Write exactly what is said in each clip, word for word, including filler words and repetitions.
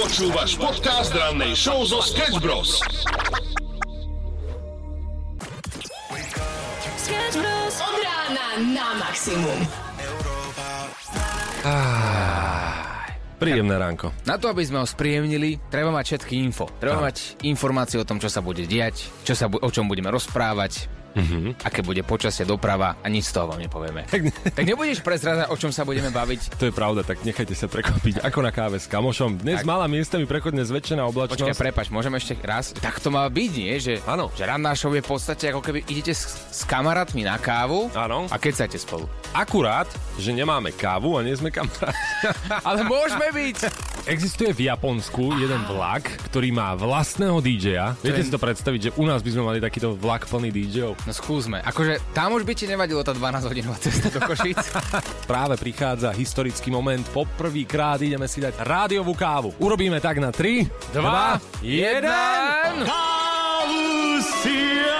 Počúvaš podcast rannej show zo Sketch Bros. Sketch Bros. Od rána na maximum. Ah, príjemné ránko. Na to, aby sme ho spríjemnili, treba mať všetky info. Treba Aha. mať informácie o tom, čo sa bude diať, čo sa, o čom budeme rozprávať, uh-huh. aké bude počasie, doprava a nič z toho vám nepovieme. Tak nebudeš prezradzať, o čom sa budeme baviť? To je pravda, tak nechajte sa prekvapiť. Ako na káve s kamošom. Dnes tak. Malá miestami prechodne zväčšená oblačnosť. Počkaj, prepač, môžeme ešte raz? Tak to má byť, nie? Že, áno. Že ranná show je v podstate ako keby idete s, s kamarátmi na kávu áno. a kecajte spolu. Akurát, že nemáme kávu a nie sme kamaráti. Ale môžeme byť! Existuje v Japonsku jeden vlak, ktorý má vlastného dý džeja. Viete je... si to predstaviť, že u nás by sme mali takýto vlak plný dý džejov? No skúsme. Akože tam už by ti nevadilo tá dvanásťhodinová cesta do Košíc. Práve prichádza historický moment. Poprvýkrát ideme si dať rádiovú kávu. Urobíme tak na tri, dva, jeden. Kávu si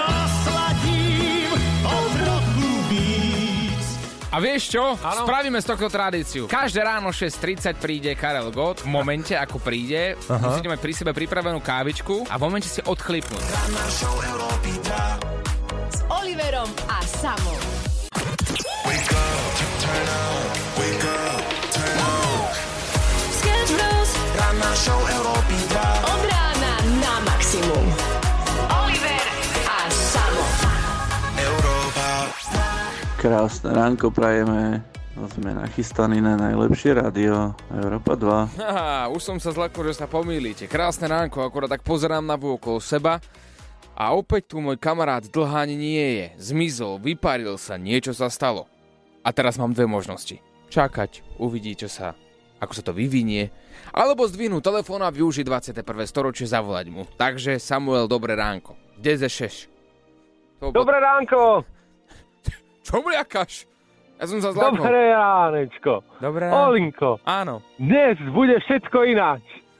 osladím o trochu víc. A vieš čo? Áno. Spravíme z tohto tradíciu. Každé ráno šesť tridsať príde Karel Gott. V momente, ako príde, Aha. musíte mať pri sebe pripravenú kávičku a v momente si odchlipnúť. Ranná show Európy dva. S Oliverom a Samom. Wake up, turn on, wake up, turn on. Sketch Bros. Ranná show Európy dva. Od rána na maximum. Oliver a Samo. Európa. Krásne ránko prajeme. Sme nachystaní na najlepšie rádio Európa dva. Haha, už som sa zlakol, že sa pomýlite. Krásne ránko, akorát tak pozerám na okolo seba a opäť tu môj kamarát Dlhaň nie je. Zmizol, vyparil sa, niečo sa stalo. A teraz mám dve možnosti. Čakať, uvidí, čo sa, ako sa to vyvinie, alebo zdvihnúť telefón a využiť dvadsiate prvé storočie, zavolať mu. Takže Samuel, dobré ránko. Kde zešeš? Dobré ránko! Čo mliakaš? Ja som sa zlakol. Dobré ránečko. Dobré ránko. Olinko, Áno. dnes bude všetko ináč.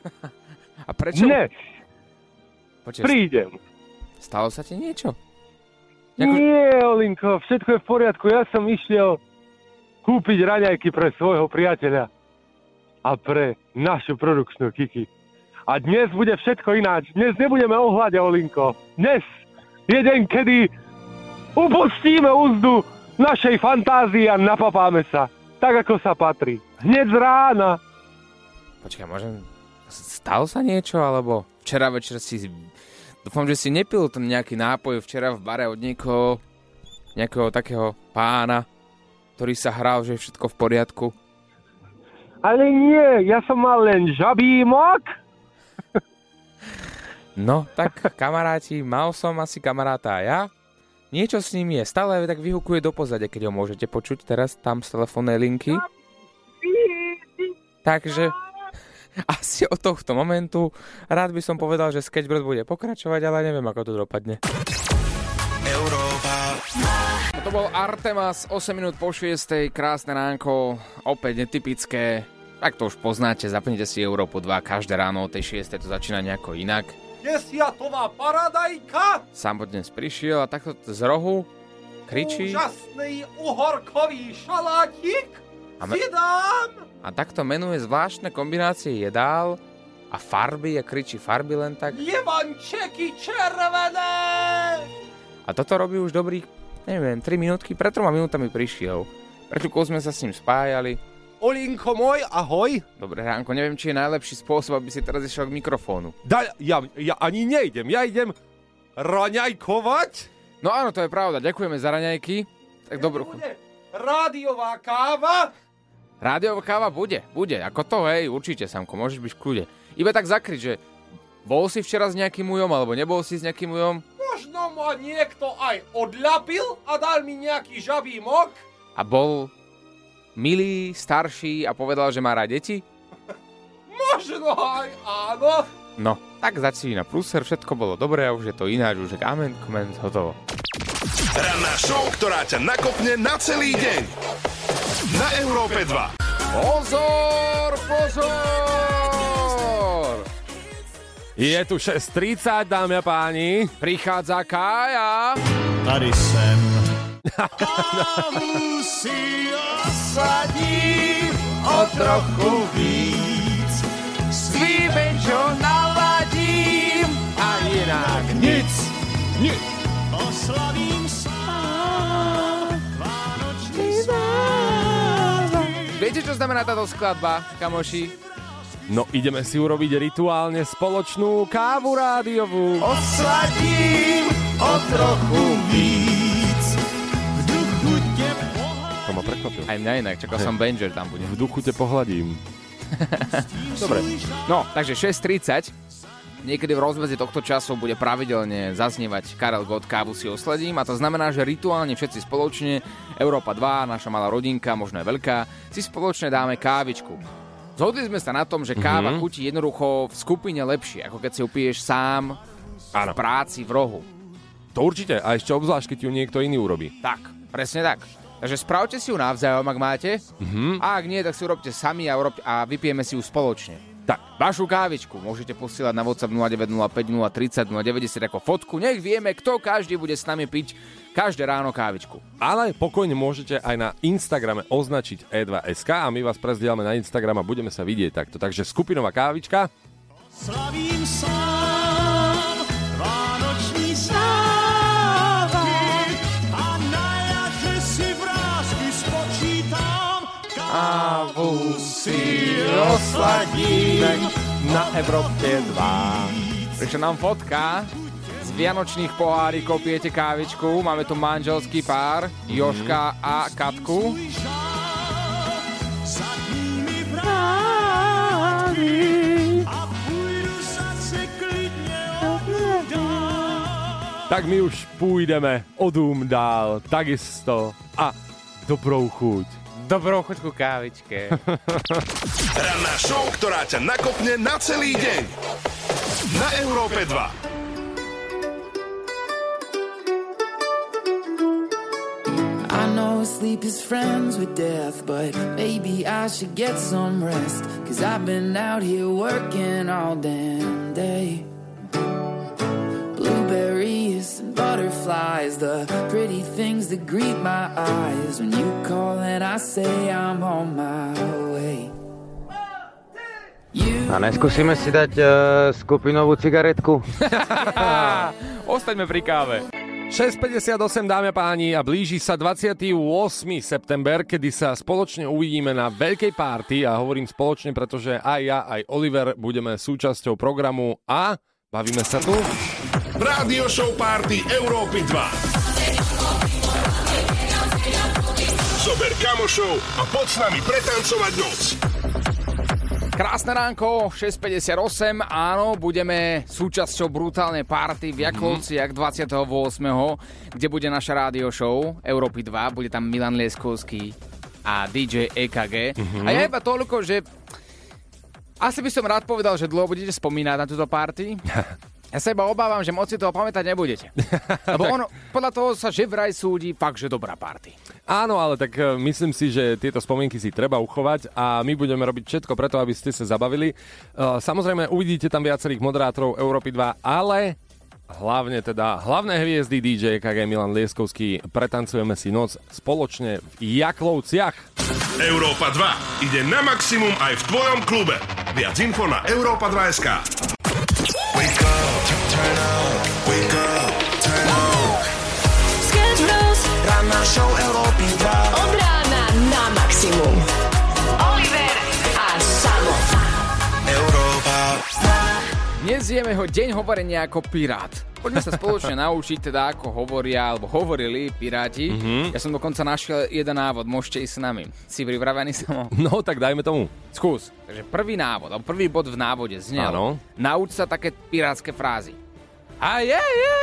A prečo? Dnes Počkej, prídem. stalo sa ti niečo? Jako... Nie, Olinko, všetko je v poriadku. Ja som išiel kúpiť raňajky pre svojho priateľa a pre našu produkčnú Kiki. A dnes bude všetko ináč. Dnes nebudeme ohľade, Olinko. Dnes je deň, kedy upustíme úzdu našej fantázii a napapáme sa. Tak, ako sa patrí. Hneď z rána. Počkaj, môžem... Stalo sa niečo, alebo včera večer si... Dúfam, že si nepil ten nejaký nápoj včera v bare od niekoho, nejakého takého pána, ktorý sa hral, že je všetko v poriadku. Ale nie, ja som mal len žabí mok. No, tak kamaráti, mal som asi kamaráta a ja. Niečo s ním je, stále tak vyhukuje do pozadia, keď ho môžete počuť teraz tam z telefónnej linky. Takže asi od tohto momentu rád by som povedal, že Sketch Bros bude pokračovať, ale neviem, ako to dopadne. Európa. To bol Artemas, osem minút po šiestej, krásne ránko, opäť netypické. Tak to už poznáte, zapnite si Európu dva, každé ráno o tej šiestej to začína nejako inak. Desiatová paradajka, Sám dnes prišiel a takto z rohu kričí. úžasný uhorkový šalátik, A me- si dám. A takto menuje zvláštne kombinácie jedál a farby a kričí farby len tak. Jevančeky červené. A toto robí už dobrých, neviem, tri minútky, pred troma minútami prišiel. Pred chvíľkou sme sa s ním spájali. Olinko môj, ahoj. Dobré ránko, neviem, či je najlepší spôsob, aby si teraz išiel k mikrofónu. Da, ja, ja ani nejdem, ja idem raňajkovať. No áno, to je pravda, ďakujeme za raňajky. Tak dobrú chuť. Bude rádiová káva. Rádiová káva bude, bude, ako to, hej, určite, Samko, môžeš byť v kľude. Iba tak zakryť, že bol si včera s nejakým ujom, alebo nebol si s nejakým ujom? Možno ma niekto aj odľapil a dal mi nejaký žabý mok. A bol milý, starší a povedal, že má rád deti? Možno aj áno. No, tak začína prúser, všetko bolo dobré a už je to ináč, už je amen, koment, hotovo. Ranná show, ktorá ťa nakopne na celý deň. Na Európe dva. Pozor, pozor! Je tu šesť tridsať, dámy a páni. Prichádza Kája. Tady sem. Kávu si osadím o trochu víc. S výbeň čo naladím a inak nic. Nie. Oslavím sám vánočný Viete, čo znamená táto skladba, kamoši? No ideme si urobiť rituálne spoločnú kávu rádiovú. Osladím o trochu víc. v duchu te pohľadím. To ma prekvapil. Aj mňa inak, čakal som Banger tam bude. V duchu te pohľadím. Dobre. No, takže šesť tridsať. Niekedy v rozmedzi tohto času bude pravidelne zaznievať Karel Gott, kávu si osladím, a to znamená, že rituálne všetci spoločne, Európa dva, naša malá rodinka, možno aj veľká, si spoločne dáme kávičku. Zhodli sme sa na tom, že káva mm-hmm. chutí jednoducho v skupine lepšie, ako keď si ju piješ sám Áno. v práci, v rohu. To určite, a ešte obzvlášť, keď ju niekto iný urobí. Tak, presne tak. Takže spravte si ju navzájom, ak máte, Mhm. a ak nie, tak si urobte sami a, urobte, a vypijeme si ju spoločne. Tak. Vašu kávičku môžete posielať na WhatsApp nula deväť nula päť nula tri nula nula deväťdesiat ako fotku. Nech vieme, kto každý bude s nami piť každé ráno kávičku. Ale pokojne môžete aj na Instagrame označiť é dva bodka es ká a my vás prezdielame na Instagram a budeme sa vidieť takto. Takže skupinová kávička. Slavím sám vánočný svátek a na jaře si vrásky spočítám. Kávu si osladíme Na Európe dva. Prišla nám fotka z vianočných pohárikov, pijete kávičku. Máme tu manželský pár, Jožka a Katku. Zadními brány a půjdu zase klidně odům dál. Tak my už půjdeme odům dál, takisto. A dobrou chuť. Dobrou chuť ku kávičke. Ranná show, ktorá ťa nakopne na celý deň. Na Európe dva. I know sleep is friends with death, but maybe I should get some rest, 'cause I've been out here working all damn day. Blueberries and butterflies, the pretty things that greet my eyes when you call and I say I'm on my way. You... A neskúsime si dať uh, skupinovú cigaretku? Ostaňme pri káve. šesť päťdesiatosem, dámy a páni, a blíži sa dvadsiateho ôsmeho september, kedy sa spoločne uvidíme na veľkej párty, a hovorím spoločne, pretože aj ja, aj Oliver budeme súčasťou programu a bavíme sa tu. Rádio show party Európy dva. Zober kamošov a poď s nami pretancovať noc. Krásne ránko, šesť päťdesiatosem, áno, budeme súčasťou brutálnej party v Jaklovciach dvadsiateho ôsmeho, kde bude naša rádio show Európy dva, bude tam Milan Lieskovský a dý džej é ká gé. Mm-hmm. A ja iba toľko, že asi by som rád povedal, že dlho budete spomínať na túto party. Ja sa iba obávam, že moc si toho pamätať nebudete. Lebo ono, podľa toho sa že vraj súdi fakt, že dobrá party. Áno, ale tak uh, myslím si, že tieto spomienky si treba uchovať a my budeme robiť všetko preto, aby ste sa zabavili. Uh, samozrejme, uvidíte tam viacerých moderátorov Európy dva, ale hlavne teda hlavné hviezdy dý džej é ká gé Milan Lieskovský. Pretancujeme si noc spoločne v Jaklovciach. Európa dva ide na maximum aj v tvojom klube. Viac info na Európa dva bodka es ká. Wake up, turn up, wake up, turn up. Sketch Bros. Ranná show Európy dva. Od rána na maximum. Oliver a Samo. Európa. Dnes je jeho deň hovorenia ako pirát. Poďme sa spoločne naučiť teda, ako hovoria, alebo hovorili piráti. Mm-hmm. Ja som dokonca našiel jeden návod, môžete ísť s nami. Si pripravený, Samo? No, tak dajme tomu. Skús. Takže prvý návod, alebo prvý bod v návode znel. Áno. Nauč sa také pirátske frázy. A je, je!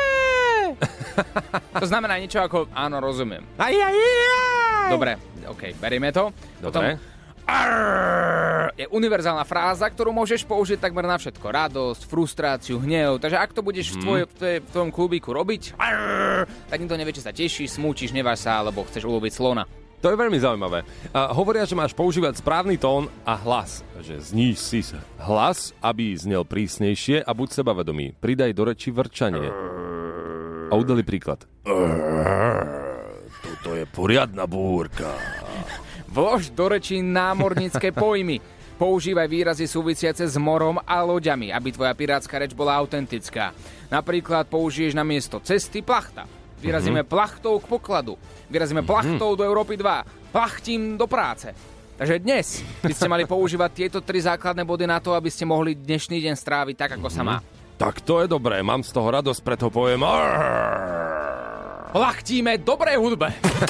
To znamená niečo ako, áno, rozumiem. A je, je! Dobre, okej, okay, berieme to. Dobre. Potom, arr, je univerzálna fráza, ktorú môžeš použiť takmer na všetko. Radosť, frustráciu, hnev. Takže ak to budeš v, tvoj, v, tvoj, v tvojom klubíku robiť, arr, tak nikto nevie, či sa tešíš, smúčiš, neváš sa, alebo chceš uloviť slona. To je veľmi zaujímavé. Uh, hovoria, že máš používať správny tón a hlas. Že zníž si hlas, aby znel prísnejšie, a buď sebavedomý. Pridaj do reči vrčanie. A udali príklad. Toto je poriadna búrka. Vlož do rečí námornícke pojmy. Používaj výrazy súvisiace s morom a loďami, aby tvoja pirátska reč bola autentická. Napríklad použiješ na miesto cesty plachta. Vyrazíme mm-hmm. plachtou k pokladu. Vyrazíme mm-hmm. plachtou do Európy dva. Plachtím do práce. Takže dnes by ste mali používať tieto tri základné body na to, aby ste mohli dnešný deň stráviť tak, ako mm-hmm. sa má. Tak to je dobré, mám z toho radosť, preto poviem... Plachtíme dobrej hudbe.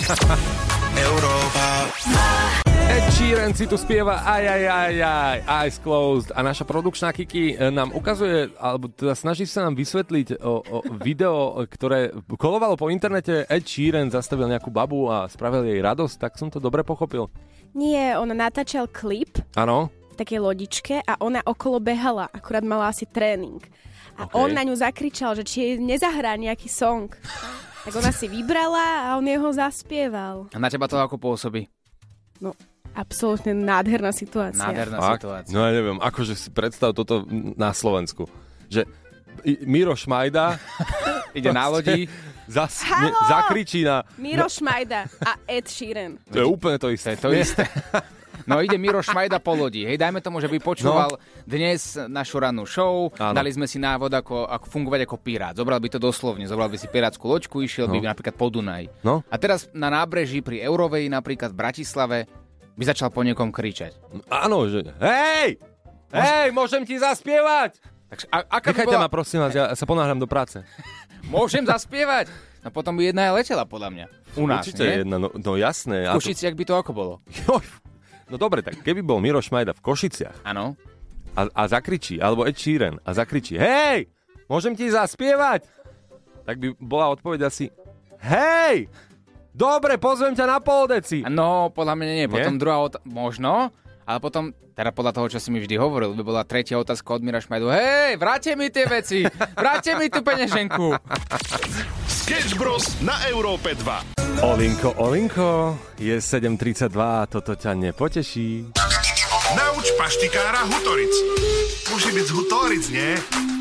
Európa. Ed Sheeran si tu spieva aj, aj, aj, aj, Eyes Closed a naša produkčná Kiki nám ukazuje, alebo teda snaží sa nám vysvetliť o, o video, ktoré kolovalo po internete. Ed Sheeran zastavil nejakú babu a spravil jej radosť, tak som to dobre pochopil. Nie, on natáčal klip Áno. v takej lodičke a ona okolo behala, akurát mala asi tréning. A okay. on na ňu zakričal, že či jej nezahrá nejaký song. Tak ona si vybrala a on jeho zaspieval. A na teba to ako pôsobí? No, absolútne nádherná situácia. Nádherná Fakt? situácia. No ja neviem, akože si predstav toto na Slovensku. Že Miro Šmajda ide na lodi, zas, ne, zakričí na... Miro Šmajda a Ed Sheeran. To je úplne to isté. To je to isté. No ide Miro Šmajda po lodi. Hej, dajme tomu, že by počúval no. dnes našu rannú show. Áno. Dali sme si návod, ako, ako fungovať ako pirát. Zobral by to doslovne. Zobral by si pirátsku loďku, išiel no. by napríklad po Dunaj. No. A teraz na nábreží pri Eurovej, napríklad v Bratislave, by začal po niekom kričať. Áno, že hej! Hej, môžem ti zaspievať! Takže, a, aká Nechajte bola... ma, prosím vás, ja sa ponáhľam do práce. Môžem zaspievať? No potom by jedna aj letela, podľa mňa. U nás, Určite nie? jedna, no, no jasné. V Košiciach by to ako bolo? No dobre, tak keby bol Miro Šmajda v Košiciach Áno. a, a zakričí, alebo Ed Sheeran a zakričí, hej, môžem ti zaspievať? Tak by bola odpoveď asi, hej, dobre, pozvem ťa na poldeci. No, podľa mňa nie. Potom nie? druhá otázka, možno, ale potom, teda podľa toho, čo si mi vždy hovoril, by bola tretia otázka od Mira Šmajdu, hej, vráte mi tie veci, vráte mi tú peňaženku. Sketch Bros. Na Európe dva. Olinko, Olinko, je sedem tridsaťdva, toto ťa nepoteší. Nauč paštikára Hutoric. Môže byť z Hutoric, nie?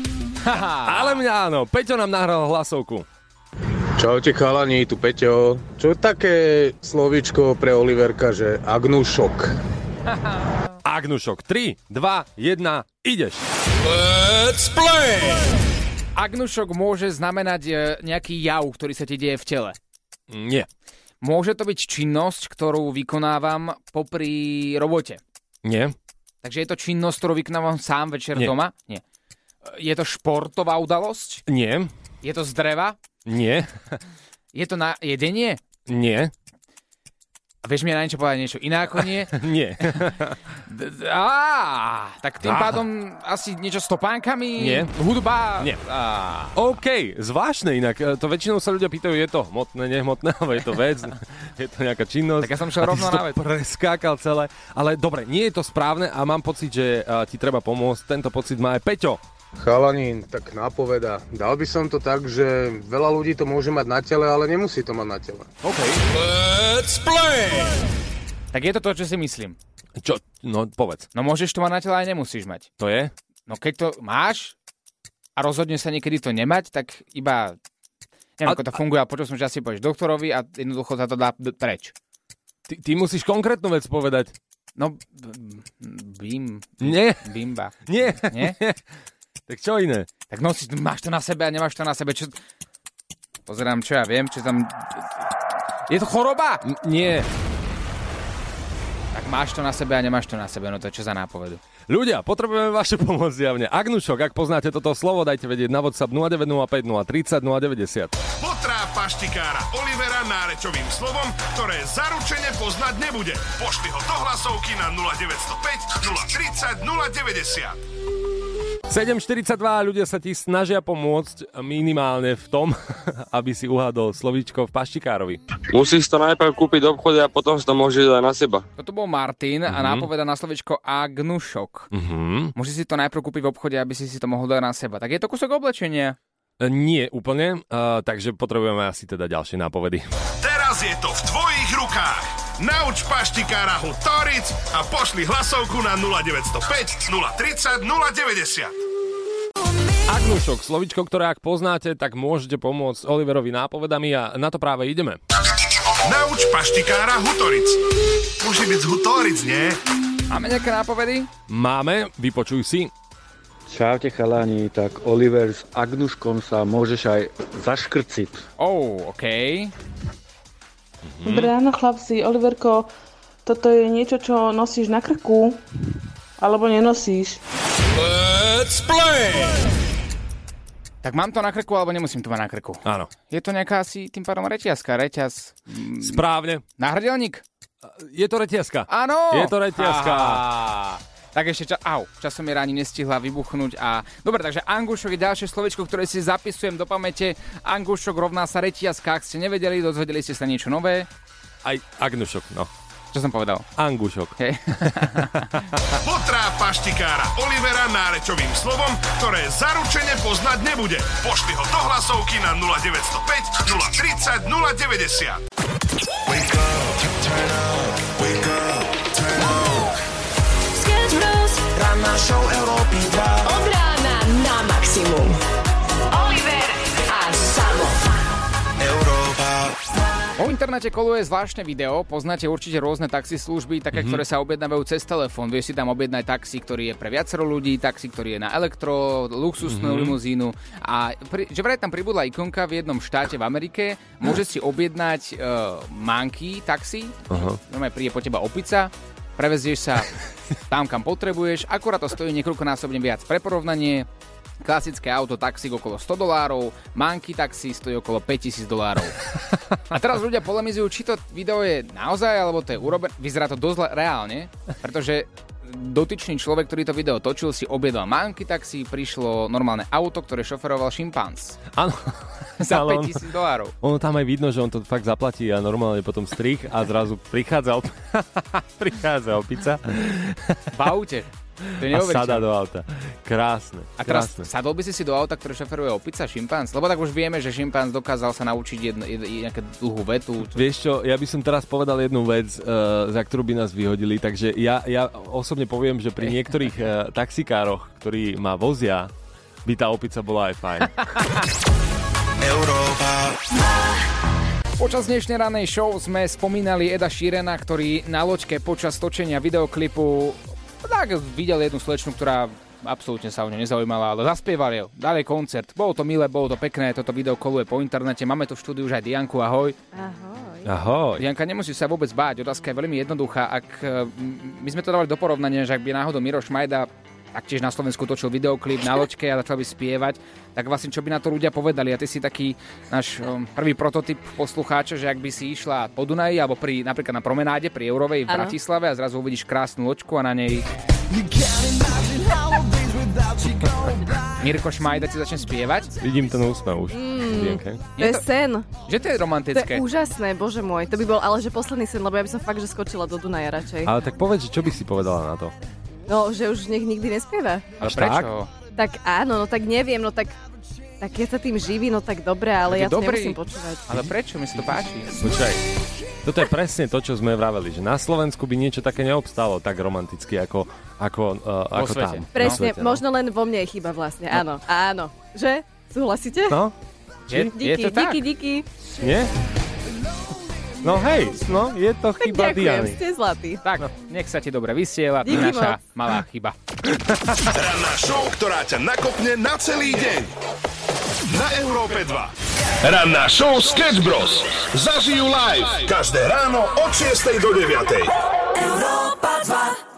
Ale mňa áno, Peťo nám nahral hlasovku. Čaute chalani, tu Peťo. Čo také slovíčko pre Oliverka, že Agnušok? Agnušok, tri, dva, jeden, ideš. Let's play! Agnušok môže znamenať nejaký jav, ktorý sa ti deje v tele. Nie. Môže to byť činnosť, ktorú vykonávam popri robote. Nie. Takže je to činnosť, ktorú vykonávam sám večer Nie. doma? Nie. Je to športová udalosť? Nie. Je to z dreva? Nie. Je to na jedenie? Nie. A vieš mi na niečo povedať niečo iné ako nie? Nie. Á, tak tým pádom asi niečo s topánkami? Nie. Hudba? Nie. Á. OK, zvláštne inak. To väčšinou sa ľudia pýtajú, je to hmotné, nehmotné, alebo je to vec, je to nejaká činnosť. Tak ja som šiel rovno na vec. Preskákal celé. Ale dobre, nie je to správne a mám pocit, že uh, ti treba pomôcť. Tento pocit má aj Peťo. Chalanín, tak nápoveda. Dal by som to tak, že veľa ľudí to môže mať na tele, ale nemusí to mať na tele. OK. Let's play! Tak je to to, čo si myslím. Čo? No, povedz. No môžeš to mať na tele, aj nemusíš mať. To je? No keď to máš a rozhodne sa niekedy to nemať, tak iba... Neviem, a, ako to funguje, a počul som, že asi povieš doktorovi a jednoducho sa to dá preč. Ty, ty musíš konkrétnu vec povedať. No, bim... Nie. Bimba. Nie. Nie? Tak čo iné? Tak nosíš, máš to na sebe a nemáš to na sebe. Čo... Pozerám, čo ja viem, čo tam... Je to choroba? N- nie. Tak máš to na sebe a nemáš to na sebe, no to je čo za nápovedu. Ľudia, potrebujeme vaše pomoc zjavne. Agnušok, ak poznáte toto slovo, dajte vedieť na WhatsApp nula deväť nula päť nula tridsať nula deväťdesiat. Potrá paštikára Olivera nárečovým slovom, ktoré zaručene poznať nebude. Pošli ho do hlasovky na nula deväť nula päť nula tridsať nula deväťdesiat. sedem štyridsaťdva, ľudia sa ti snažia pomôcť minimálne v tom, aby si uhádol slovíčko v paštikárovi. Musíš to najprv kúpiť v obchode a potom si to môžeš dať na seba. Toto bol Martin mm-hmm. a nápoveda na slovíčko Agnušok. Mm-hmm. Musíš si to najprv kúpiť v obchode, aby si si to mohol dať na seba. Tak je to kúsok oblečenia? Nie úplne, uh, takže potrebujeme asi teda ďalšie nápovedy. Teraz je to v tvojich rukách. Nauč paštikára Hutoric a pošli hlasovku na nula deväť nula päť nula tridsať nula deväťdesiat. Agnušok, slovíčko, ktoré ak poznáte, tak môžete pomôcť Oliverovi nápovedami a na to práve ideme. Nauč paštikára Hutoric. Môže byť z Hutoric, nie? Máme nejaké nápovedy? Máme, vypočuj si. Čaute chalani, tak Oliver s Agnuškom sa môžeš aj zaškrciť. Oh, OK. Dobré ráno chlapci, Oliverko, toto je niečo, čo nosíš na krku, alebo nenosíš. Let's play! Tak mám to na krku, alebo nemusím to mať na krku? Áno. Je to nejaká asi tým pádom reťazka, reťaz... Správne. Náhrdelník? Je to reťazka. Áno! Je to reťazka. Á, tak ešte, ča- au, časomiera ani nestihla vybuchnúť a... Dobre, takže angušok je ďalšie slovičko, ktoré si zapisujem do pamäte. Angušok rovná sa reťazka, ak ste nevedeli, dozvedeli ste sa niečo nové. Aj agnušok, no. Čo som povedal? Angušok. Hej. Potrá paštikára Olivera nárečovým slovom, ktoré zaručene poznať nebude. Pošli ho do hlasovky na nula deväť nula päť, nula tridsať, nula deväťdesiat. Wake up, turn up, wake up, turn up. Sketch Bros. Ranná show Európy dva. Od rána na maximum. Oliver a Samo. Európa. Po internete koluje zvláštne video, poznáte určite rôzne taxislužby, také, mm-hmm. ktoré sa objednávajú cez telefón. Vieš si tam objednať taxi, ktorý je pre viacero ľudí, taxi, ktorý je na elektro, luxusnú mm-hmm. limuzínu. A pri, že vraj tam pribudla ikonka v jednom štáte v Amerike, môžeš si objednať uh, manky taxi, uh-huh. normálne príde po teba opica, prevezieš sa tam, kam potrebuješ, akurát to stojí niekoľkonásobne viac. Pre porovnanie, klasické auto taxík okolo sto dolárov, manky taxi stojí okolo päťtisíc dolárov. A teraz ľudia polemizujú, či to video je naozaj, alebo to je urobené. Vyzerá to dosť reálne, pretože dotyčný človek, ktorý to video točil, si objednal manky taxi, prišlo normálne auto, ktoré šoferoval šimpanz. Áno. Za päťtisíc dolárov. Ono tam aj vidno, že on to fakt zaplatí a normálne potom strich a zrazu prichádza, op- prichádza opica. V aute. To je a sadá do auta. Krásne. A teraz krásne. sadol by si si do auta, ktoré šoferuje opica, šimpanz? Lebo tak už vieme, že šimpanz dokázal sa naučiť jedno, jedno, nejakú dlhú vetu. Vieš čo, ja by som teraz povedal jednu vec, uh, za ktorú by nás vyhodili, takže ja, ja osobne poviem, že pri niektorých uh, taxikároch, ktorí ma vozia, by tá opica bola aj fajn. Európa. Počas dnešnej ranej show sme spomínali Eda Sheerana, ktorý na loďke počas točenia videoklipu tak videl jednu slečnu, ktorá absolútne sa o ňu nezaujímala, ale zaspieval ju, dali koncert. Bolo to milé, bolo to pekné, toto video koluje po internete. Máme tu v štúdiu už aj Dianku, ahoj. Ahoj. Ahoj. Dianka, nemusíš sa vôbec báť, otázka je veľmi jednoduchá. Ak, my sme to dávali do porovnania, že ak by náhodou Miro Šmajda taktiež na Slovensku točil videoklip na loďke a začal by spievať, tak vlastne čo by na to ľudia povedali? A ty si taký náš um, prvý prototyp poslucháča, že ak by si išla po Dunaji alebo pri, napríklad na promenáde pri Eurovej v Bratislave a zrazu uvidíš krásnu loďku a na nej Mirko Šmajda ti začne spievať. Vidím ten úsmev už. Mm, to je sen. Že to je romantické. To je úžasné, bože môj. To by bol ale že posledný sen, lebo ja by som fakt, že skočila do Dunaja radšej. Ale tak povedz, čo by si povedala na to? No, že už nech nikdy nespieva. Ale prečo? Tak áno, no tak neviem, no tak... Tak keď sa tým živí, no tak dobre, ale ja to dobrý. nemusím počúvať. Ale prečo? Mi sa to páči. Počkaj, toto je presne to, čo sme vraveli, že na Slovensku by niečo také neobstálo tak romanticky, ako, ako, uh, ako tam. Presne, svete, no. Možno len vo mne je chyba vlastne, no. Áno, áno. Že? Súhlasíte? No? Je, díky, je to díky, tak? díky. Nie? No hej, no, je to tak chyba ďakujem, Diany. ste zlatí. Tak, no. Nech sa ti dobre vysiela, to je Díky naša moc. malá chyba. Ranná show, ktorá ťa nakopne na celý deň. Na Európe dva. Ranná show Sketch Bros. Zažijú live každé ráno od šiestej do deviatej. Európa dva.